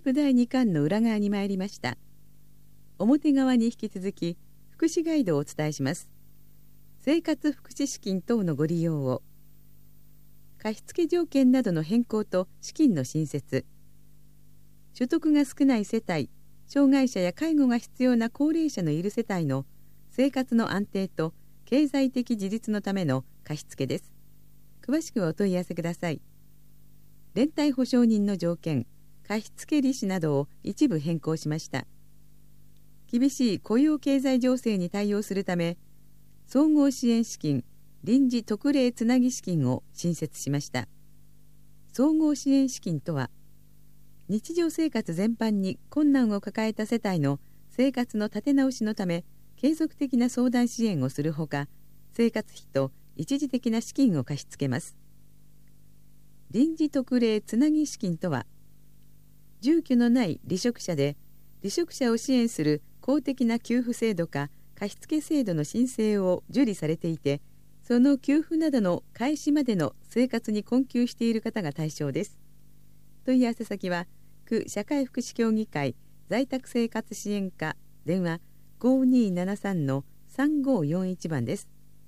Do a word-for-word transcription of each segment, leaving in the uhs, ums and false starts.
プだいにかんの裏側に参りました。表側に引き続き福祉ガイドをお伝えします。生活福祉資金等のご利用を、貸付条件などの変更と資金の新設、所得が少ない世帯、障害者や介護が必要な高齢者のいる世帯の生活の安定と経済的自立のための貸付です。詳しくはお問い合わせください。連帯保証人の条件、貸付利子などを一部変更しました。厳しい雇用経済情勢に対応するため、総合支援資金、臨時特例つなぎ資金を新設しました。総合支援資金とは、日常生活全般に困難を抱えた世帯の生活の立て直しのため、継続的な相談支援をするほか、生活費と一時的な資金を貸し付けます。臨時特例つなぎ資金とは、住居のない離職者で、離職者を支援する公的な給付制度か貸付制度の申請を受理されていて、その給付などの開始までの生活に困窮している方が対象です。問い合わせ先は、区社会福祉協議会在宅生活支援課電話 ごにーななさんのさんごーよんいち 番です。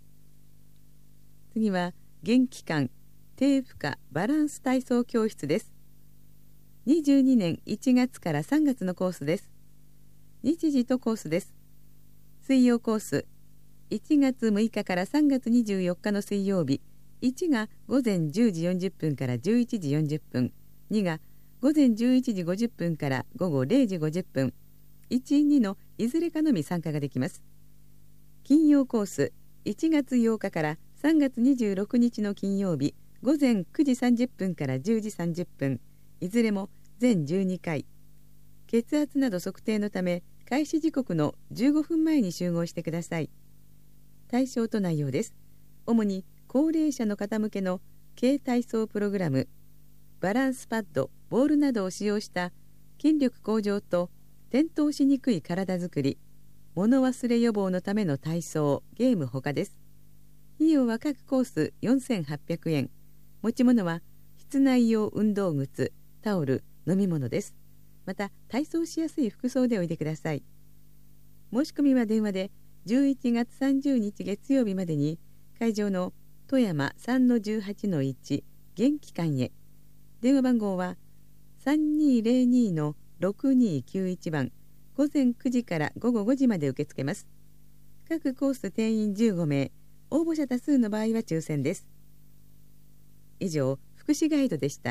次は、現期間低負荷バランス体操教室です。にじゅうにねんいちがつからさんがつのコースです。日時とコースです。水曜コース、いちがつむいかからさんがつにじゅうよっかの水曜日、いちがごぜんじゅうじよんじゅっぷんからじゅういちじよんじゅっぷん、にがごぜんじゅういちじごじゅっぷんからごごれいじごじゅっぷん、いち、にのいずれかのみ参加ができます。金曜コース、いちがつようかからさんがつにじゅうろくにちの金曜日、ごぜんくじさんじゅっぷんからじゅうじさんじゅっぷん、いずれも全じゅうにかい。血圧など測定のため、開始時刻のじゅうごふんまえに集合してください。対象と内容です。主に高齢者の方向けの軽体操プログラム、バランスパッド、ボールなどを使用した筋力向上と転倒しにくい体づくり、物忘れ予防のための体操、ゲームほかです。費用は各コースよんせんはっぴゃくえん。持ち物は室内用運動靴、タオル、飲み物です。また、体操しやすい服装でおいでください。申し込みは電話でじゅういちがつさんじゅうにち月曜日までに会場の富山 さんのじゅうはちのいち 現期間へ。電話番号はさんにーぜろにのろくにーきゅういち 番、午前くじから午後ごじまで受け付けます。各コース定員じゅうごめい、応募者多数の場合は抽選です。以上、福祉ガイドでした。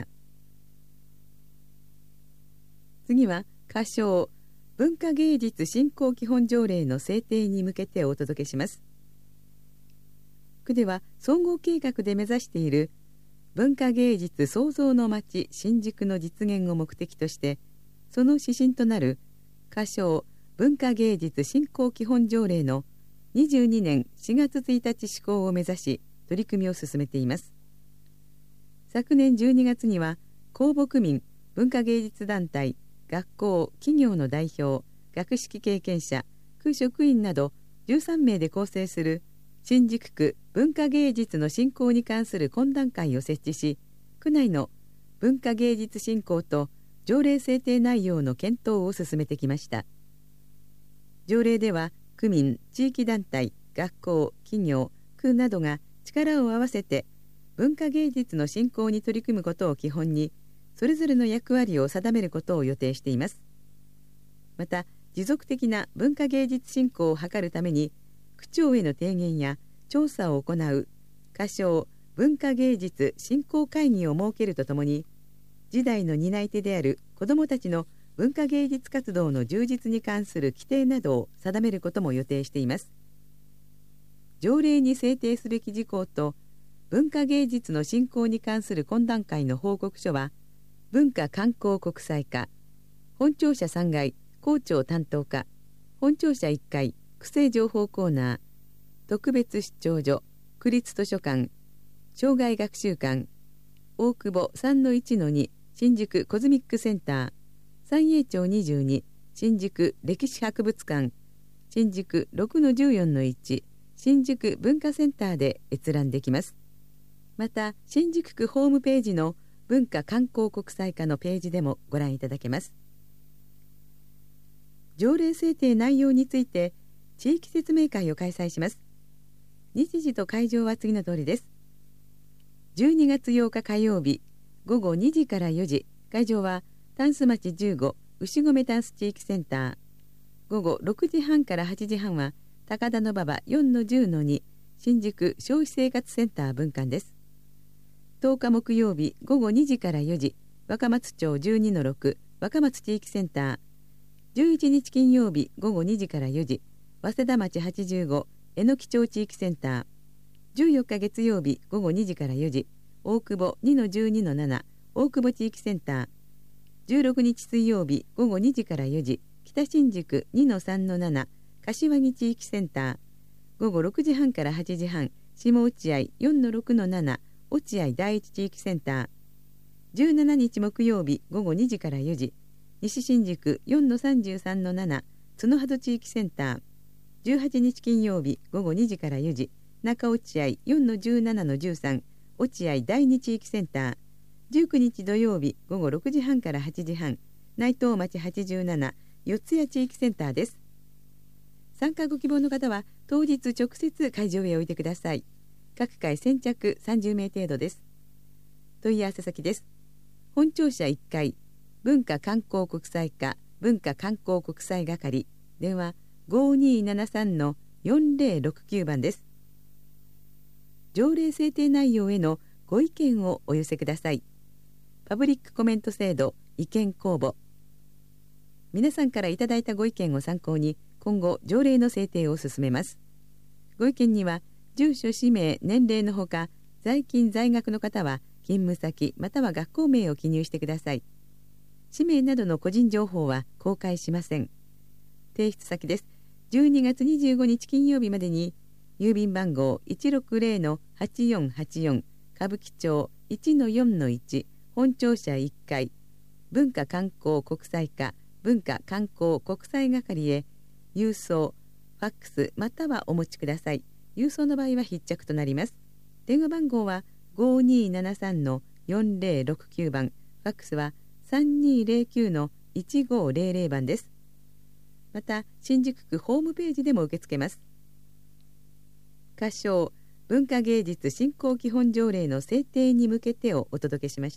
次は仮称文化芸術振興基本条例の制定に向けてお届けします。区では総合計画で目指している文化芸術創造の街新宿の実現を目的として、その指針となる仮称文化芸術振興基本条例のにじゅうにねんしがつついたち施行を目指し取り組みを進めています。昨年じゅうにがつには公募区民、文化芸術団体、学校、企業の代表、学識経験者、区職員などじゅうさんめいで構成する新宿区文化芸術の振興に関する懇談会を設置し、区内の文化芸術振興と条例制定内容の検討を進めてきました。条例では区民、地域団体、学校、企業、区などが力を合わせて文化芸術の振興に取り組むことを基本に、それぞれの役割を定めることを予定しています。また、持続的な文化芸術振興を図るために、区長への提言や調査を行う仮称文化芸術振興会議を設けるとともに、次代の担い手である子どもたちの文化芸術活動の充実に関する規定などを定めることも予定しています。条例に制定すべき事項と文化芸術の振興に関する懇談会の報告書は、文化観光国際課、本庁舎さんがい、校長担当課、本庁舎いっかい、区政情報コーナー、特別出張所、区立図書館、障害学習館、大久保 さんのいちのに 新宿コズミックセンター、三栄町にじゅうに新宿歴史博物館、新宿 ろくのじゅうよんのいち 新宿文化センターで閲覧できます。また、新宿区ホームページの文化観光国際課のページでもご覧いただけます。 条例制定内容について地域説明会を開催します。日時と会場は次の通りです。じゅうにがつようか火曜日、ごごにじからよじ、会場はタンス町じゅうご牛込タンス地域センター。ごごろくじはんからはちじはんは高田馬場 よんのじゅうのに 新宿消費生活センター分館です。とおか木曜日ごごにじからよじ、若松町 じゅうにのろく 若松地域センター。じゅういちにち金曜日ごごにじからよじ、早稲田町はちじゅうご榎木町地域センター。じゅうよっか月曜日ごごにじからよじ、大久保 にのじゅうにのなな 大久保地域センター。じゅうろくにち水曜日ごごにじからよじ、北新宿 にのさんのなな 柏木地域センター。ごごろくじはんからはちじはん、下落合 よんのろくのなな 落合第一地域センター。じゅうしちにち木曜日ごごにじからよじ、西新宿 よんのさんじゅうさんのなな 角鳩地域センター。じゅうはちにち金曜日ごごにじからよじ、中落合 よんのじゅうななのじゅうさん 落合第二地域センター。じゅうくにち土曜日ごごろくじはんからはちじはん、内藤町はちじゅうなな四谷地域センターです。参加ご希望の方は当日直接会場へおいてください。各回先着さんじゅうめい程度です。問い合わせ先です。本庁舎いっかい文化観光国際課文化観光国際係、電話 ごにーななさんのよんぜろろくきゅう 番です。条例制定内容へのご意見をお寄せください。パブリックコメント制度意見公募。皆さんからいただいたご意見を参考に今後条例の制定を進めます。ご意見には住所、氏名、年齢のほか在勤在学の方は勤務先または学校名を記入してください。氏名などの個人情報は公開しません。提出先です。じゅうにがつにじゅうごにち金曜日までに郵便番号 いちろくぜろのはちよんはちよん 歌舞伎町 いちのよんのいち本庁舎いっかい文化観光国際課文化観光国際係へ郵送、ファックスまたはお持ちください。郵送の場合は必着となります。電話番号は ごにーななさんのよんぜろろくきゅう 番、ファックスはさんにーぜろきゅうのいちごーぜろぜろ番です。また新宿区ホームページでも受け付けます。歌唱文化芸術振興基本条例の制定に向けてをお届けしました。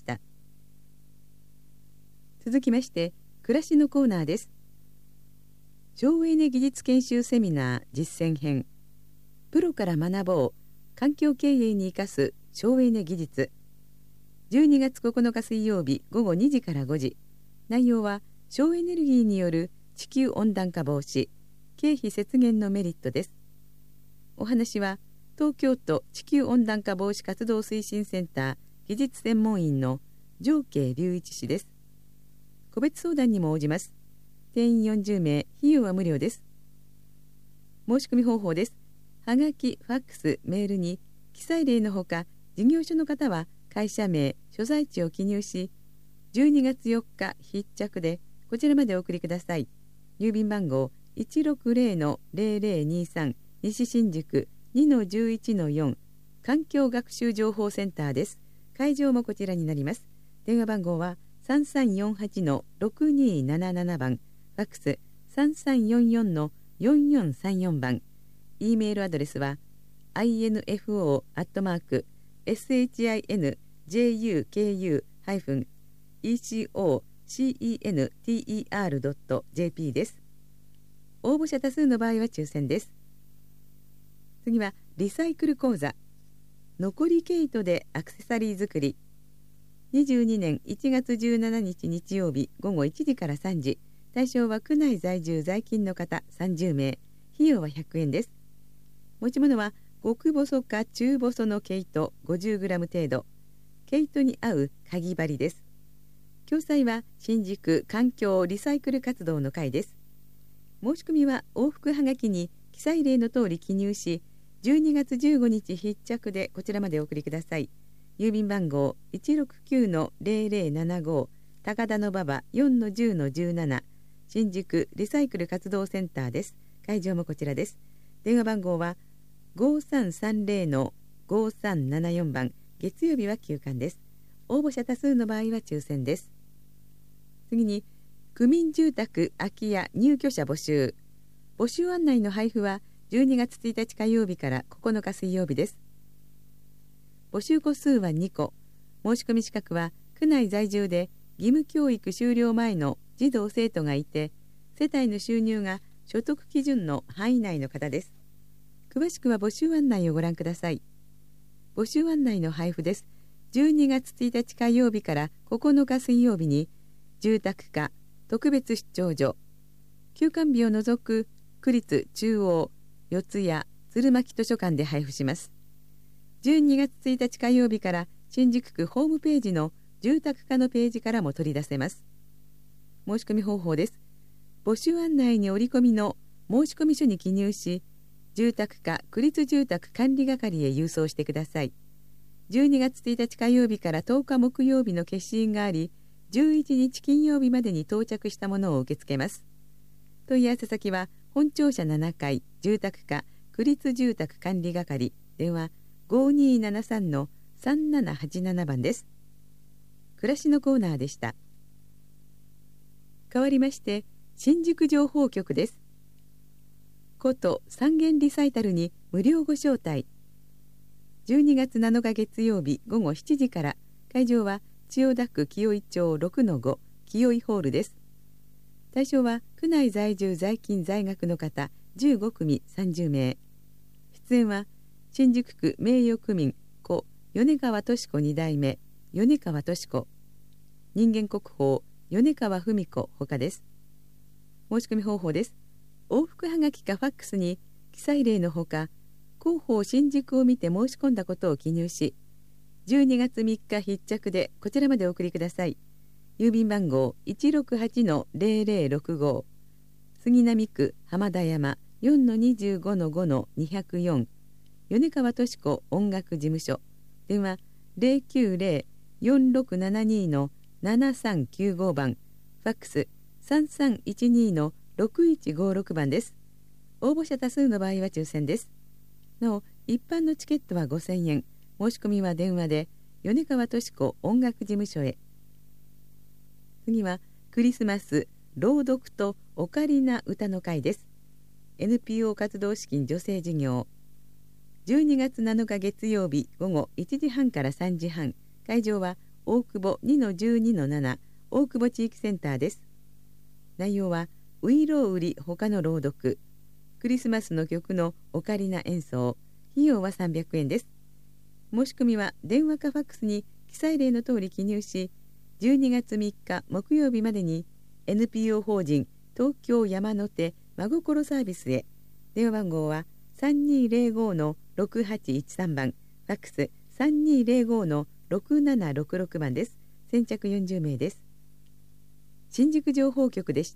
続きまして暮らしのコーナーです。省エネ技術研修セミナー実践編、プロから学ぼう環境経営に生かす省エネ技術。じゅうにがつここのか水曜日ごごにじからごじ、内容は省エネルギーによる地球温暖化防止、経費節減のメリットです。お話は東京都地球温暖化防止活動推進センター技術専門員の常慶隆一氏です。個別相談にも応じます。定員よんじゅうめい、費用は無料です。申し込み方法です。はがき、ファックス、メールに記載例のほか事業所の方は会社名、所在地を記入し、じゅうにがつよっか必着でこちらまでお送りください。郵便番号 いちろくぜろのぜろぜろにさん 西新宿 にのじゅういちのよん 環境学習情報センターです。会場もこちらになります。電話番号はさんさんよんはちのろくにーなななな 番、ファックスさんさんよんよんのよんよんさんよん 番、E メールアドレスは アイエヌエフオー アットマーク エスエイチアイエヌジェイユーケーユー ハイフン イーシーオーシーイーエヌティーイーアール ドット ジェーピー です。応募者多数の場合は抽選です。次はリサイクル講座、残り毛糸でアクセサリー作り。にじゅうにねんいちがつじゅうしちにち日曜日ごごいちじからさんじ、対象は区内在住在勤の方さんじゅうめい、費用はひゃくえんです。持ち物は極細か中細の毛糸 ごじゅうグラム 程度、毛糸に合うかぎ針です。共催は新宿環境リサイクル活動の会です。申し込みは往復はがきに記載例の通り記入し、じゅうにがつじゅうごにち必着でこちらまでお送りください。郵便番号 いちろくきゅうのぜろぜろななご 高田馬場 よんのじゅうのじゅうなな 新宿リサイクル活動センターです。会場もこちらです。電話番号はごさんさんぜろのごさんななよん 番、月曜日は休館です。応募者多数の場合は抽選です。次に区民住宅空き家入居者募集。募集案内の配布はじゅうにがつついたち火曜日からここのか水曜日です。募集個数はにこ。申し込み資格は区内在住で義務教育終了前の児童生徒がいて、世帯の収入が所得基準の範囲内の方です。詳しくは募集案内をご覧ください。募集案内の配布です。じゅうにがつついたち火曜日からここのか水曜日に、住宅課特別出張所、休館日を除く区立中央、四谷、鶴巻図書館で配布します。じゅうにがつついたち火曜日から新宿区ホームページの住宅課のページからも取り出せます。申し込み方法です。募集案内に折り込みの申し込み書に記入し、住宅課区立住宅管理係へ郵送してください。じゅうにがつついたち火曜日からとおか木曜日の消印があり、じゅういちにち金曜日までに到着したものを受け付けます。問い合わせ先は本庁舎ななかい住宅課区立住宅管理係、電話 ごにーななさんのさんななはちなな 番です。暮らしのコーナーでした。変わりまして新宿情報局です。こと三元リサイタルに無料ご招待。じゅうにがつなのか月曜日ごごしちじから、会場は千代田区紀尾井町 ろくのご 紀尾井ホールです。対象は区内在住在勤在学の方じゅうごくみさんじゅうめい。出演は新宿区名誉区民故米川敏子にだいめ米川敏子、人間国宝米川文子ほかです。申し込み方法です。往復はがきかファックスに記載例のほか、広報新宿を見て申し込んだことを記入し、じゅうにがつみっか必着でこちらまでお送りください。郵便番号 いちろくはちのぜろぜろろくご、杉並区浜田山 よんのにじゅうごのごのにひゃくよん、米川敏子音楽事務所、電話 ゼロきゅうゼロ よんろくななに のななさんきゅうご 番、ファックスさんさんいちにのろくいちごろく番です。応募者多数の場合は抽選です。なお、一般のチケットはごせんえん、申し込みは電話で米川敏子音楽事務所へ。次はクリスマス朗読とオカリナ歌の会です。 エヌピーオー 活動資金助成事業。じゅうにがつなのか月曜日ごごいちじはんからさんじはん、会場は大久保 にのじゅうにのなな 大久保地域センターです。内容はういろう売り他の朗読、クリスマスの曲のオカリナ演奏、費用はさんびゃくえんです。申し込みは電話かファックスに記載例の通り記入し、じゅうにがつみっか木曜日までに エヌピーオー 法人東京山手真心サービスへ。電話番号はさんにーぜろごのろくはちいちさん番、ファックスさんにーぜろごのろくななろくろく番です。先着よんじゅうめいです。新宿情報局でした。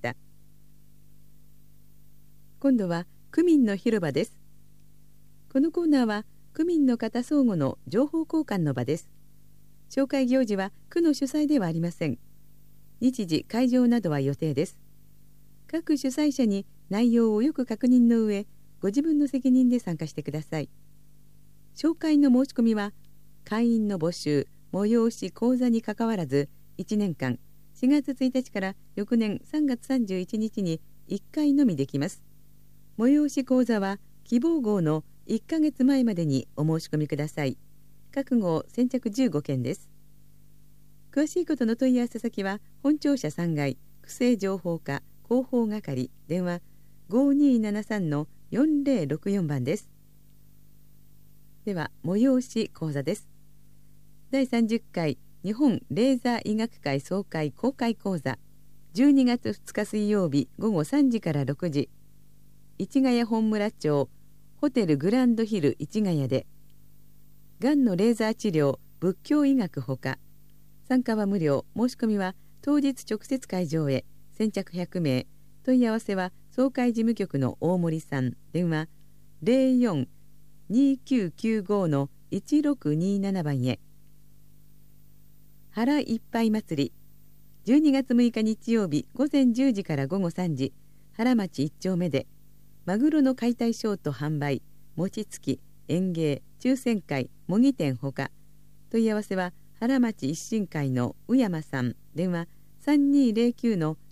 今度は区民の広場です。このコーナーは区民の方相互の情報交換の場です。紹介行事は区の主催ではありません。日時、会場などは予定です。各主催者に内容をよく確認の上、ご自分の責任で参加してください。紹介の申し込みは会員の募集、催し、講座にかかわらずいちねんかん、しがつついたちから翌年さんがつさんじゅういちにちにいっかいのみできます。催し講座は希望号のいっかげつまえまでにお申し込みください。各号先着じゅうごけんです。詳しいことの問い合わせ先は本庁舎さんがい区政情報課広報係、電話 ごにーななさんのよんぜろろくよん番です。では催し講座です。だいさんじゅっかい日本レーザー医学会総会公開講座、じゅうにがつふつか水曜日ごごさんじからろくじ、市ヶ谷本村町ホテルグランドヒル市ヶ谷で、がんのレーザー治療仏教医学ほか、参加は無料、申し込みは当日直接会場へ、先着ひゃくめい、問い合わせは総会事務局の大森さん、電話 ゼロよん にきゅうきゅうごのいちろくになな番へ。腹いっぱい祭り、じゅうにがつむいか日曜日ごぜんじゅうじからごごさんじ、原町いっ丁目でマグロの解体ショート販売、餅つき、演芸、抽選会、模擬店ほか、問い合わせは原町一新会の宇山さん、電話 さんにーぜろきゅうの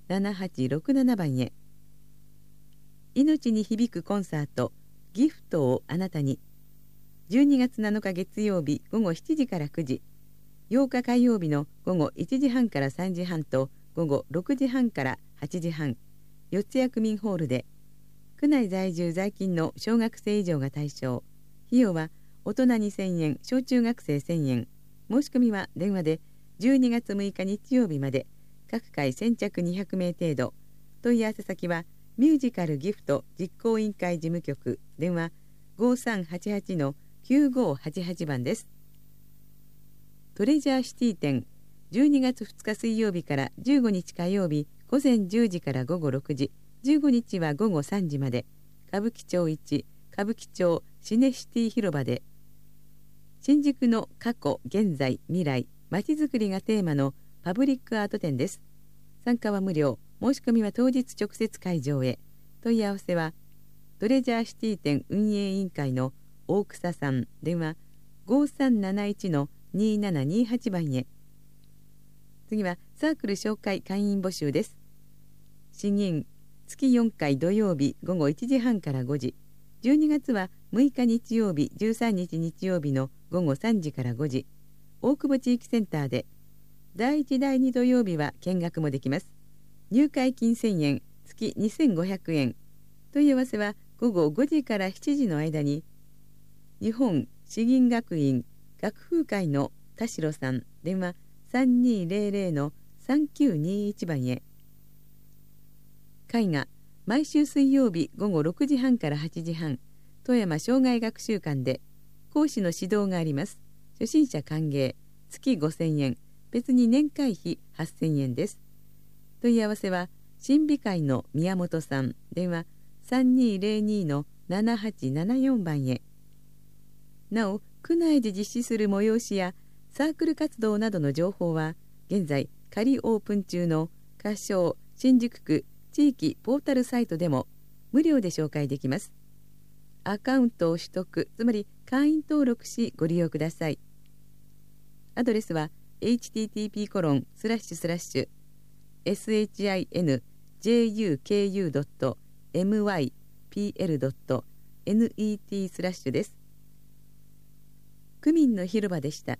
ななはちろくななばんへ。命に響くコンサートギフトをあなたに、じゅうにがつなのか月曜日午後しちじからくじ、ようか火曜日の午後いちじはんからさんじはんと午後ろくじはんからはちじはん、四谷区民ホールで、区内在住在勤の小学生以上が対象。費用は大人にせんえん、小中学生せんえん。申し込みは電話でじゅうにがつむいか日曜日まで、各回先着にひゃくめい程度。問い合わせ先はミュージカルギフト実行委員会事務局、電話 ごさんはちはちのきゅうごはちはち 番です。トレジャーシティ展、じゅうにがつふつか水曜日からじゅうごにち火曜日午前じゅうじから午後ろくじ、じゅうごにちは午後さんじまで、歌舞伎町いち歌舞伎町シネシティ広場で、新宿の過去現在未来まちづくりがテーマのパブリックアート展です。参加は無料。申し込みは当日直接会場へ。問い合わせはトレジャーシティ展運営委員会の大草さん、電話 ごさんなないちのにななにはち 番へ。次はサークル紹介会員募集です。詩吟、月よんかい土曜日午後いちじはんからごじ、じゅうにがつはむいか日曜日じゅうさんにち日曜日の午後さんじからごじ、大久保地域センターで、だいいちだいに土曜日は見学もできます。入会金せんえん、月にせんごひゃくえん。問い合わせは午後ごじからしちじの間に、日本詩吟学院学風会の田代さん、電話さんにーぜろぜろのさんきゅうにいちばんへ。絵画、毎週水曜日午後ろくじはんからはちじはん、富山障害学習館で講師の指導があります。初心者歓迎、月ごせんえん、別に年会費はっせんえんです。問い合わせは審美会の宮本さん、電話さんにーぜろにのななはちななよんばんへ。なお、区内で実施する催しやサークル活動などの情報は現在仮オープン中の仮称新宿区地域ポータルサイトでも無料で紹介できます。アカウントを取得、つまり会員登録しご利用ください。アドレスは エイチティーティーピーコロンスラッシュスラッシュエスエイチアイエヌジェイユーケーユードットエムワイピーエルドットネット スラッシュです。区民の広場でした。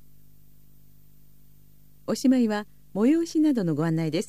おしまいは催しなどのご案内です。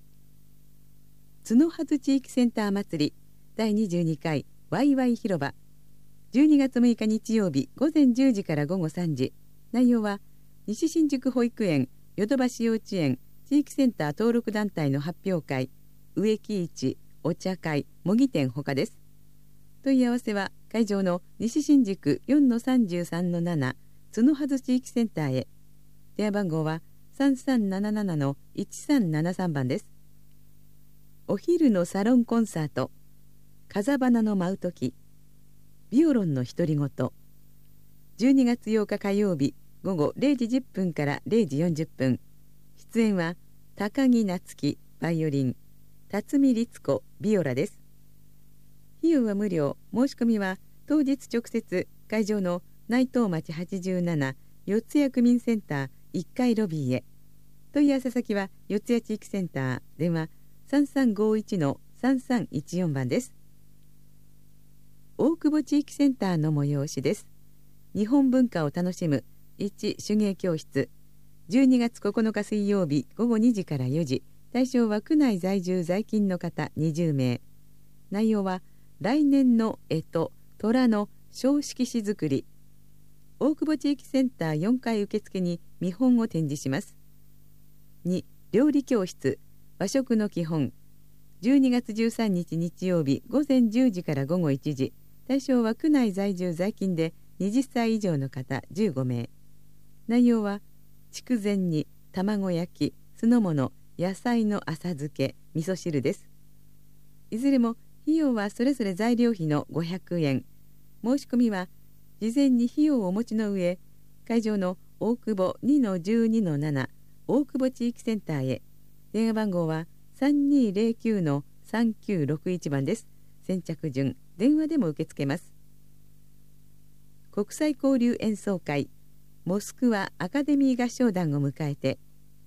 角筈地域センター祭りだいにじゅうにかいワイワイ広場、じゅうにがつむいか日曜日午前じゅうじから午後さんじ。内容は西新宿保育園、ヨドバシ幼稚園地域センター登録団体の発表会、植木市、お茶会、模擬店ほかです。問い合わせは会場の西新宿 よんのさんじゅうさんのなな 角筈地域センターへ。電話番号はさんさんなななのいちさんななさんばんです。お昼のサロンコンサート、風花の舞うとき、ビオロンの独り言、じゅうにがつようか火曜日午後れいじじゅっぷんかられいじよんじゅっぷん。出演は高木夏樹バイオリン、辰巳律子ビオラです。費用は無料。申し込みは当日直接会場の内藤町はちじゅうなな四谷区民センターいっかいロビーへ。問い合わせ先は四谷地域センター、電話さんさんごいちのさんさんいちよんばんです。大久保地域センターの催しです。日本文化を楽しむいち手芸教室、じゅうにがつここのか水曜日午後にじからよじ、対象は区内在住在勤の方にじゅうめい。内容は来年の干支寅の小色紙作り。大久保地域センターよんかい受付に見本を展示します。に料理教室、和食の基本、じゅうにがつじゅうさんにち日曜日午前じゅうじから午後いちじ、対象は区内在住在勤ではたち以上の方じゅうごめい。内容は筑前煮、卵焼き、酢の物、野菜の浅漬け、味噌汁です。いずれも費用はそれぞれ材料費のごひゃくえん。申し込みは事前に費用をお持ちの上、会場の大久保 にのじゅうにのなな 大久保地域センターへ。電話番号はさんにーぜろきゅうのさんきゅうろくいちばんです。先着順、電話でも受け付けます。国際交流演奏会、モスクワアカデミー合唱団を迎えて、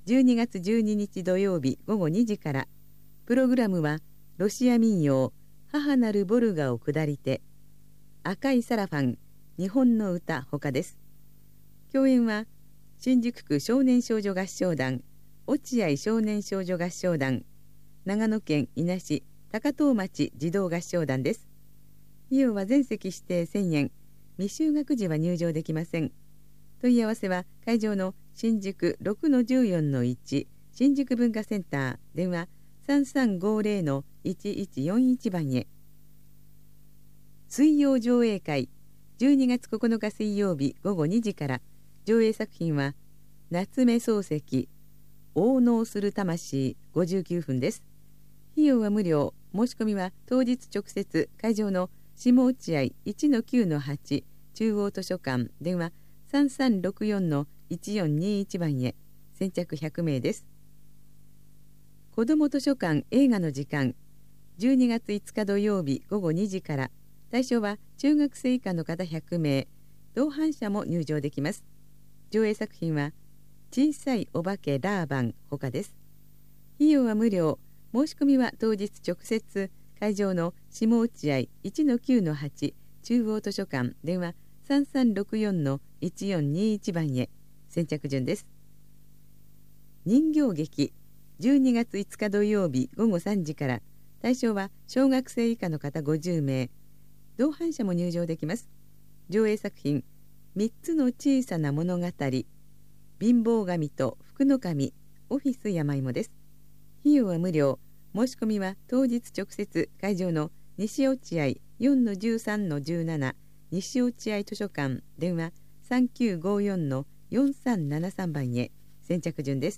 じゅうにがつじゅうににち土曜日ごごにじから。プログラムはロシア民謡母なるボルガを下りて、赤いサラファン日本の歌ほかです。共演は新宿区少年少女合唱団、落合少年少女合唱団、長野県伊那市高遠町児童合唱団です。費用は全席指定せんえん、未就学時は入場できません。問い合わせは会場の新宿 ろくのじゅうよんのいち 新宿文化センター、電話 さんさんごゼロのいちいちよんいち 番へ。水曜上映会、じゅうにがつここのか水曜日ごごにじから。上映作品は夏目漱石応能する魂ごじゅうきゅうふんです。費用は無料。申し込みは当日直接会場の下落合 いちのきゅうのはち 中央図書館、電話 さんさんろくよんのいちよんにいち 番へ。先着ひゃくめいです。子ども図書館映画の時間、じゅうにがついつか土曜日ごごにじから。対象は中学生以下の方ひゃくめい、同伴者も入場できます。上映作品は小さいお化けラーバンほかです。費用は無料。申し込みは当日直接会場の下落合 いちのきゅうのはち 中央図書館、電話 さんさんろくよんのいちよんにいち 番へ。先着順です。人形劇、じゅうにがついつか土曜日ごごさんじから。対象は小学生以下の方ごじゅうめい、同伴者も入場できます。上映作品みっつの小さな物語、貧乏神と福の神、オフィス山芋です。費用は無料。申し込みは当日直接会場の西落合 よんのじゅうさんのじゅうなな 西落合図書館、電話 さんきゅうごよんのよんさんななさん 番へ。先着順です。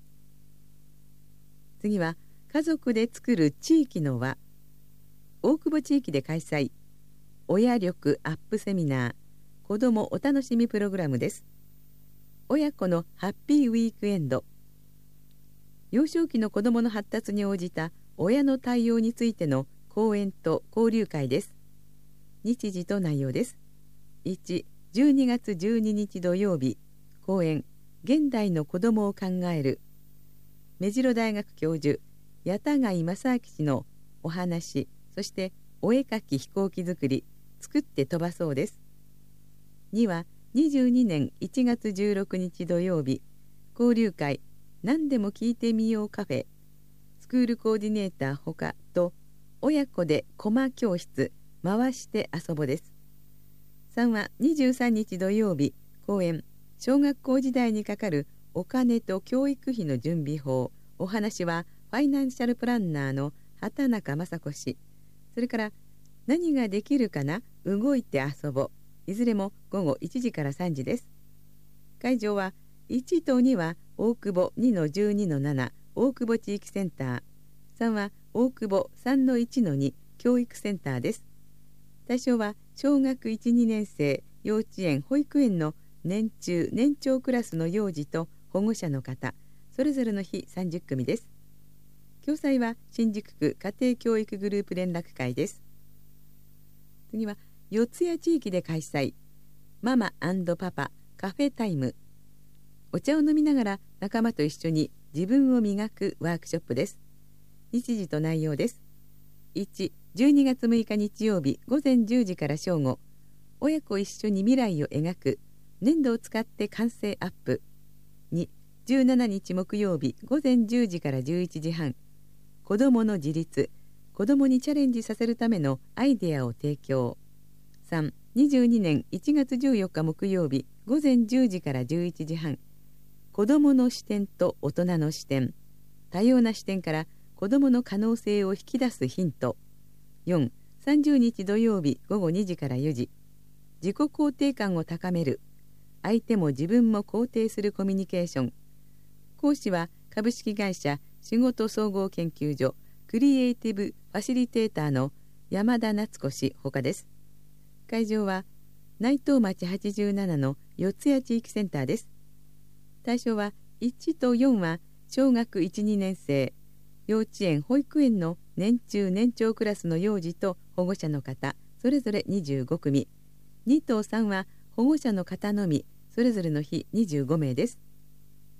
次は家族で作る地域の輪、大久保地域で開催親力アップセミナー子どもお楽しみプログラムです。親子のハッピーウィークエンド、幼少期の子どもの発達に応じた親の対応についての講演と交流会です。日時と内容です。いち、じゅうにがつじゅうににち土曜日、講演現代の子どもを考える、目白大学教授八田貝正明氏のお話、そしてお絵描き飛行機作り、作って飛ばそうです。にはにじゅうにねんいちがつじゅうろくにち土曜日、交流会何でも聞いてみようカフェ、スクールコーディネーターほかと親子でコマ教室回して遊ぼです。さんはにじゅうさんにち土曜日、講演小学校時代にかかるお金と教育費の準備法、お話はファイナンシャルプランナーの畑中雅子氏、それから何ができるかな、動いて遊ぼ、いずれもごごいちじからさんじです。会場はいちとには大久保 にのじゅうにのなな 大久保地域センター、さんは大久保 さんのいちのに 教育センターです。対象は小学いち、にねんせい、幼稚園、保育園の年中年長クラスの幼児と保護者の方、それぞれの日さんじゅっくみです。共催は新宿区家庭教育グループ連絡会です。次は四谷地域で開催ママ&パパカフェタイム、お茶を飲みながら仲間と一緒に自分を磨くワークショップです。日時と内容です。いち、じゅうにがつむいか日曜日ごぜんじゅうじから正午、親子一緒に未来を描く粘土を使って感性アップ。に、じゅうしちにち木曜日ごぜんじゅうじからじゅういちじはん、子どもの自立、子どもにチャレンジさせるためのアイデアを提供。さん、にじゅうにねんいちがつじゅうよっか木曜日ごぜんじゅうじからじゅういちじはん、子どもの視点と大人の視点、多様な視点から子どもの可能性を引き出すヒント。よん、さんじゅうにち土曜日ごごにじからよじ、自己肯定感を高める、相手も自分も肯定するコミュニケーション。講師は株式会社仕事総合研究所クリエイティブファシリテーターの山田夏子氏ほかです。会場は内藤町はちじゅうななの四谷地域センターです。対象はいちとよんは小学いち、にねんせい、幼稚園保育園の年中年長クラスの幼児と保護者の方、それぞれにじゅうごくみ、にとさんは保護者の方のみ、それぞれの日にじゅうごめいです。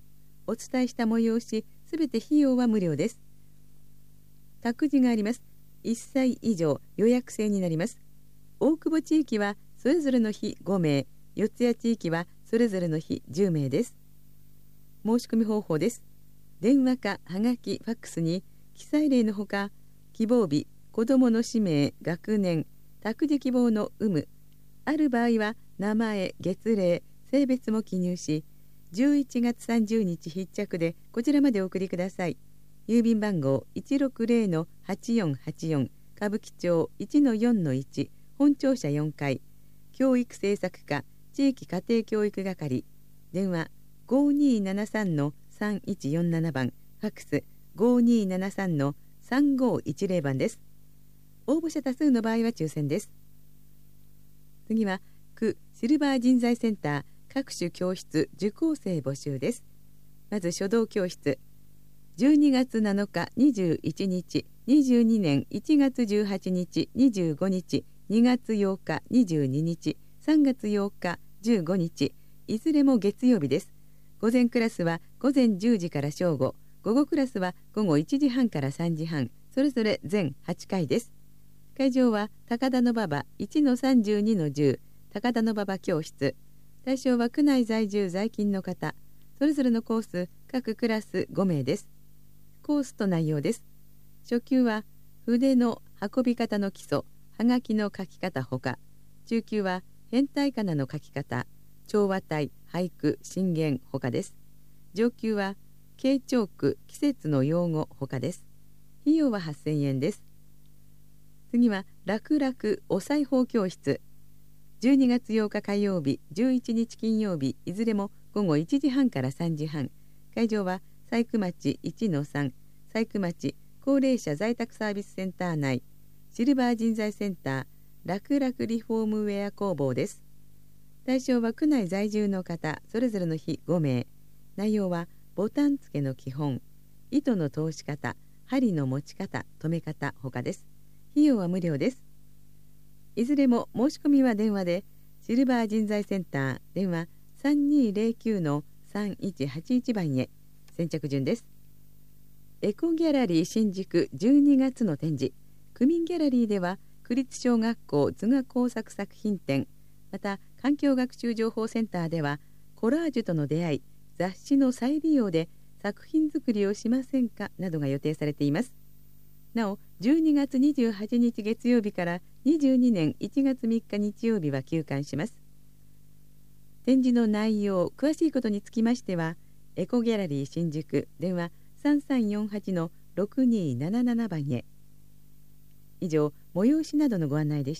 お伝えした催しすべて費用は無料です。託児があります。いっさい以上予約制になります。大久保地域はそれぞれの日ごめい、四谷地域はそれぞれの日じゅうめいです。申し込み方法です。電話かはがきファックスに記載例のほか、希望日、子どもの氏名、学年、託児希望の有無、ある場合は名前、月齢、性別も記入し、じゅういちがつさんじゅうにち必着でこちらまでお送りください。郵便番号 いちろくぜろのはちよんはちよん 歌舞伎町 いちのよんのいち 本庁舎よんかい、教育政策課地域家庭教育係、電話 ごにーななさんのさんいちよんなな 番、ファックス ごにーななさんのさんごいちぜろ 番です。応募者多数の場合は抽選です。次は区シルバー人材センター各種教室受講生募集です。まず書道教室、じゅうにがつなのかにじゅういちにち、にじゅうにねんいちがつじゅうはちにち、にじゅうごにち、にがつようかにじゅうににち、さんがつようかじゅうごにち、いずれも月曜日です。午前クラスは午前じゅうじから正午、午後クラスは午後いちじはんからさんじはん、それぞれ全はちかいです。会場は高田馬場 いちのさんじゅうにのじゅう 高田馬場教室。対象は区内在住在勤の方。それぞれのコース各クラスごめいです。コースと内容です。初級は筆の運び方の基礎、はがきの書き方ほか、中級は変体仮名の書き方、調和体、俳句、箴言ほかです。上級は慶長句、季節の用語ほかです。費用ははっせんえんです。次は楽々お裁縫教室。じゅうにがつようか火曜日、じゅういちにち金曜日、いずれも午後いちじはんからさんじはん。会場は佐久町 いちのさん、佐久町高齢者在宅サービスセンター内、シルバー人材センター楽々リフォームウェア工房です。対象は区内在住の方、それぞれの日ごめい。内容はボタン付けの基本、糸の通し方、針の持ち方、留め方ほかです。費用は無料です。いずれも申し込みは電話で、シルバー人材センター電話 さんにーぜろきゅうのさんいちはちいち 番へ。先着順です。エコギャラリー新宿じゅうにがつの展示、区民ギャラリーでは区立小学校図画工作作品展、また環境学習情報センターではコラージュとの出会い、雑誌の再利用で作品作りをしませんかなどが予定されています。なおじゅうにがつにじゅうはちにち月曜日からにじゅうにねんいちがつみっか日曜日は休館します。展示の内容、詳しいことにつきましてはエコギャラリー新宿電話 さんさんよんはちのろくにーなななな 番へ。以上、催しなどのご案内でした。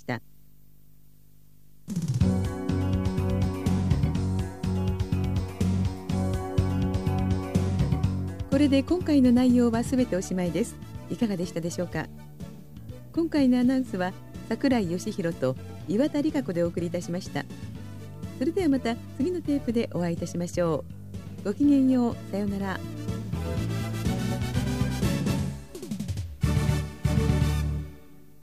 これで今回の内容はすべておしまいです。いかがでしたでしょうか。今回のアナウンスは櫻井義弘と岩田理香子でお送りいたしました。それではまた次のテープでお会いいたしましょう。ごきげんよう。さようなら。